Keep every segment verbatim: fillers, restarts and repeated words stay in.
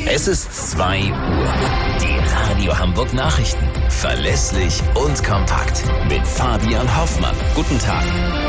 Es ist zwei Uhr. Die Radio Hamburg Nachrichten. Verlässlich und kompakt. Mit Fabian Hoffmann. Guten Tag.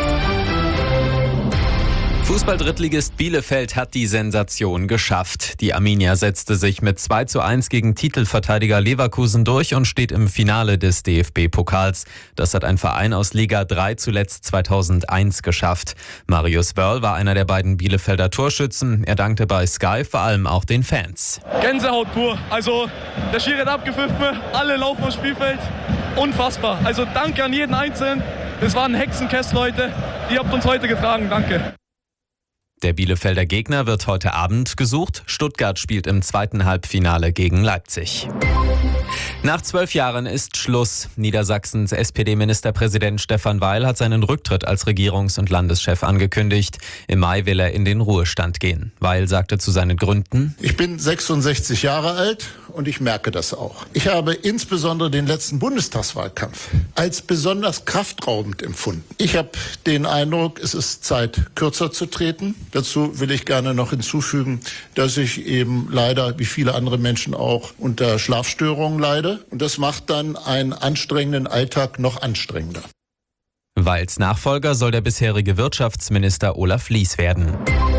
Fußball-Drittligist Bielefeld hat die Sensation geschafft. Die Arminia setzte sich mit zwei zu eins gegen Titelverteidiger Leverkusen durch und steht im Finale des D F B-Pokals. Das hat ein Verein aus Liga drei zuletzt zweitausendeins geschafft. Marius Wörl war einer der beiden Bielefelder Torschützen. Er dankte bei Sky vor allem auch den Fans. Gänsehaut pur. Also der Schiri hat abgepfiffen, alle laufen aufs Spielfeld. Unfassbar. Also danke an jeden Einzelnen. Es waren Hexenkessel heute. Ihr habt uns heute getragen. Danke. Der Bielefelder Gegner wird heute Abend gesucht. Stuttgart spielt im zweiten Halbfinale gegen Leipzig. Nach zwölf Jahren ist Schluss. Niedersachsens S P D-Ministerpräsident Stefan Weil hat seinen Rücktritt als Regierungs- und Landeschef angekündigt. Im Mai will er in den Ruhestand gehen. Weil sagte zu seinen Gründen: Ich bin sechsundsechzig Jahre alt und ich merke das auch. Ich habe insbesondere den letzten Bundestagswahlkampf als besonders kraftraubend empfunden. Ich habe den Eindruck, es ist Zeit, kürzer zu treten. Dazu will ich gerne noch hinzufügen, dass ich eben leider, wie viele andere Menschen auch, unter Schlafstörungen leide. Und das macht dann einen anstrengenden Alltag noch anstrengender. Weils Nachfolger soll der bisherige Wirtschaftsminister Olaf Lies werden.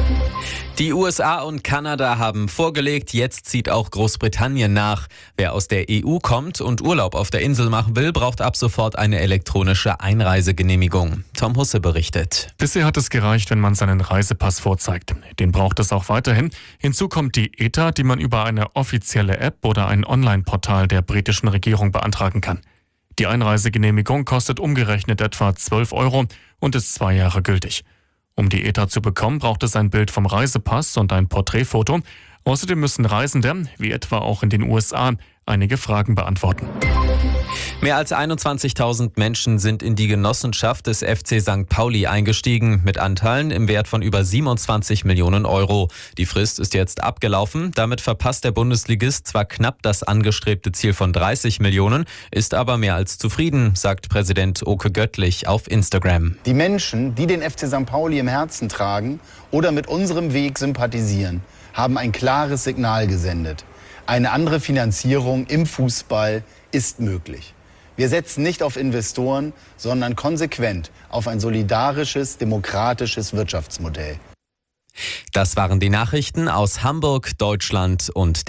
Die U S A und Kanada haben vorgelegt, jetzt zieht auch Großbritannien nach. Wer aus der E U kommt und Urlaub auf der Insel machen will, braucht ab sofort eine elektronische Einreisegenehmigung. Tom Husse berichtet. Bisher hat es gereicht, wenn man seinen Reisepass vorzeigt. Den braucht es auch weiterhin. Hinzu kommt die E T A, die man über eine offizielle App oder ein Online-Portal der britischen Regierung beantragen kann. Die Einreisegenehmigung kostet umgerechnet etwa zwölf Euro und ist zwei Jahre gültig. Um die E T A zu bekommen, braucht es ein Bild vom Reisepass und ein Porträtfoto. Außerdem müssen Reisende, wie etwa auch in den U S A, einige Fragen beantworten. Mehr als einundzwanzigtausend Menschen sind in die Genossenschaft des F C Sankt Pauli eingestiegen, mit Anteilen im Wert von über siebenundzwanzig Millionen Euro. Die Frist ist jetzt abgelaufen. Damit verpasst der Bundesligist zwar knapp das angestrebte Ziel von dreißig Millionen, ist aber mehr als zufrieden, sagt Präsident Oke Göttlich auf Instagram. Die Menschen, die den F C Sankt Pauli im Herzen tragen oder mit unserem Weg sympathisieren, haben ein klares Signal gesendet. Eine andere Finanzierung im Fußball ist möglich. Wir setzen nicht auf Investoren, sondern konsequent auf ein solidarisches, demokratisches Wirtschaftsmodell. Das waren die Nachrichten aus Hamburg, Deutschland und